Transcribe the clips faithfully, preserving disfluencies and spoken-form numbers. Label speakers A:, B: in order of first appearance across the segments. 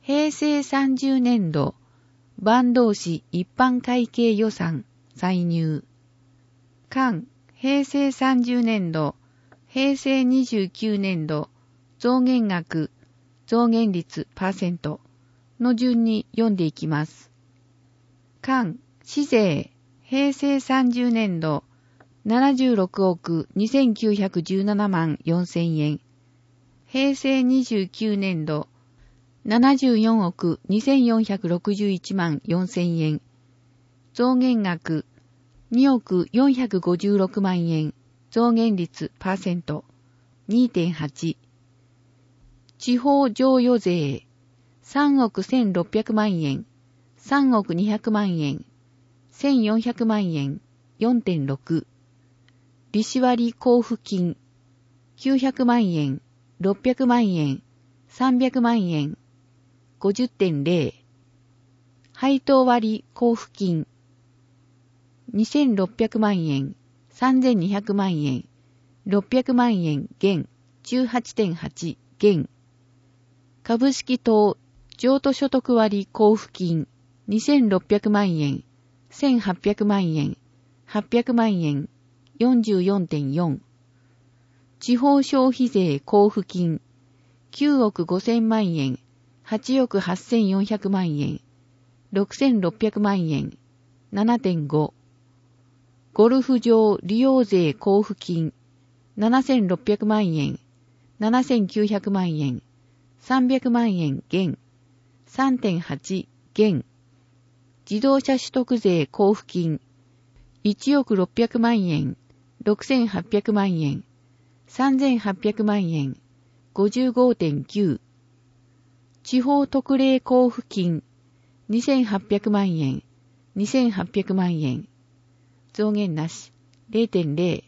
A: 平成さんじゅうねんど、坂東市一般会計予算歳入。間、平成さんじゅうねんど、平成にじゅうきゅうねんど、増減額、増減率パーセントの順に読んでいきます。間、市税、平成さんじゅうねんど、ななじゅうろくおくにせんきゅうひゃくじゅうななまんよんせんえん。平成にじゅうきゅうねんど、ななじゅうよんおくにせんよんひゃくろくじゅういちまんよんせんえん。増減額、におくよんひゃくごじゅうろくまんえん。増減率パーセント にてんはち。地方譲与税、さんおくせんろっぴゃくまんえん。さんおくにひゃくまんえん。せんよんひゃくまんえん。よんてんろく。利子割交付金、きゅうひゃくまんえん。ろっぴゃくまんえん。さんびゃくまんえん。ごじゅってんれい。配当割交付金、にせんろっぴゃくまんえん。さんぜんにひゃくまんえん。ろっぴゃくまんえん減 じゅうはちてんはち 減。株式等譲渡所得割交付金にせんろっぴゃくまんえん。せんはっぴゃくまんえん。はっぴゃくまんえん よんじゅうよんてんよん。地方消費税交付金きゅうおくごせんまんえん。はちおくはっせんよんひゃくまんえん。ろくせんろっぴゃくまんえん ななてんご。ゴルフ場利用税交付金ななせんろっぴゃくまんえん。ななせんきゅうひゃくまんえん。さんびゃくまんえん減 さんてんはち 減。自動車取得税交付金いちおくろっぴゃくまんえん。ろくせんはっぴゃくまんえん。さんぜんはっぴゃくまんえん ごじゅうごてんきゅう。地方特例交付金にせんはっぴゃくまんえん。にせんはっぴゃくまんえん。増減なし れいてんれい。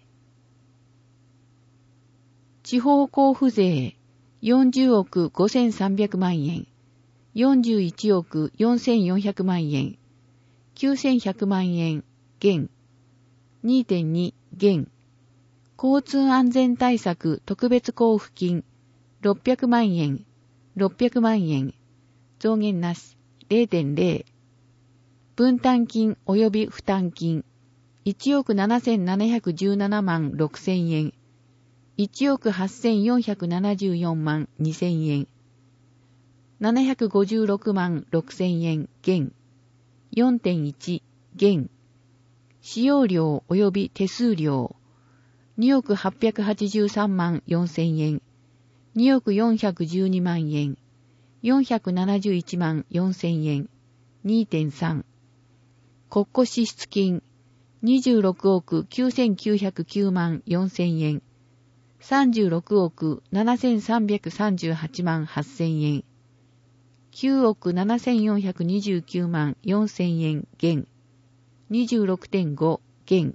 A: 地方交付税よんじゅうおくごせんさんびゃくまんえん。よんじゅういちおくよんせんよんひゃくまんえん。きゅうせんひゃくまんえん減 にてんに 減。交通安全対策特別交付金ろっぴゃくまんえん。ろっぴゃくまんえん。増減なし れいてんれい。分担金及び負担金いちおくななせんななひゃくじゅうななまんろくせんえん。いちおくはっせんよんひゃくななじゅうよんまんにせんえん。ななひゃくごじゅうろくまんろくせんえん減 よんてんいち 減。使用料及び手数料におくはっぴゃくはちじゅうさんまんよんせんえん。におくよんひゃくじゅうにまんえん。よんひゃくななじゅういちまんよんせんえん。にてんさん。国庫支出金にじゅうろくおくきゅうせんきゅうひゃくきゅうまんよんせんえん。さんじゅうろくおくななせんさんびゃくさんじゅうはちまんはっせんえん。きゅうおくななせんよんひゃくにじゅうきゅうまんよんせんえん減 にじゅうろくてんご 減。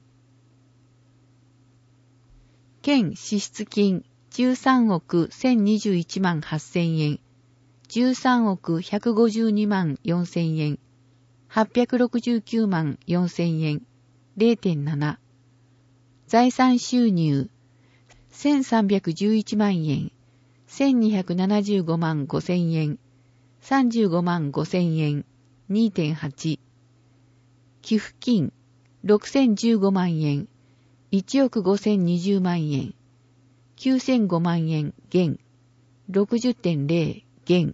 A: 県支出金じゅうさんおくせんにじゅういちまんはっせんえん。じゅうさんおくひゃくごじゅうにまんよんせんえん。はっぴゃくろくじゅうきゅうまんよんせんえん れいてんなな。財産収入せんさんびゃくじゅういちまんえん。せんにひゃくななじゅうごまんごせんえん。さんじゅうごまんごせんえん にてんはち。寄付金ろくせんじゅうごまんえん。いちおくごせんにじゅうまんえん。きゅうせんごまんえん減 ろくじゅってんれい 減。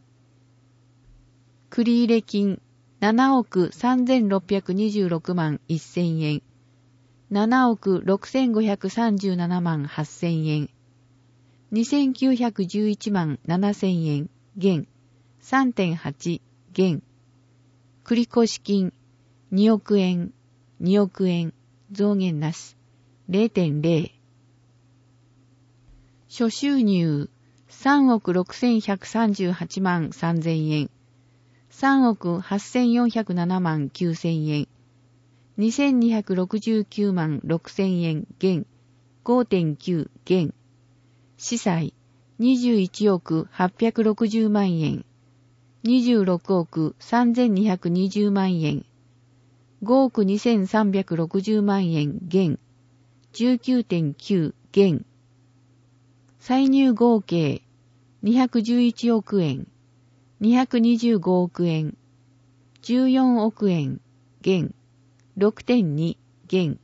A: 繰入金ななおくさんぜんろっぴゃくにじゅうろくまんせんえん。ななおくろくせんごひゃくさんじゅうななまんはっせんえん。にせんきゅうひゃくじゅういちまんななせんえん減 さんてんはち 減。繰越金におくえん、におくえん、増減なし れいてんれい。諸収入さんおくろくせんひゃくさんじゅうはちまんさんぜんえん。さんおくはっせんよんひゃくななまんきゅうせんえん。にせんにひゃくろくじゅうきゅうまんろくせんえん減 ごてんきゅう 減。司祭にじゅういちおくはっぴゃくろくじゅうまんえん。にじゅうろくおくさんぜんにひゃくにじゅうまんえん。ごおくにせんさんびゃくろくじゅうまんえん減 じゅうきゅうてんきゅう 減。歳入合計にひゃくじゅういちおくえん。 にひゃくにじゅうごおくえん、じゅうよんおくえん、減、ろくてんに、減。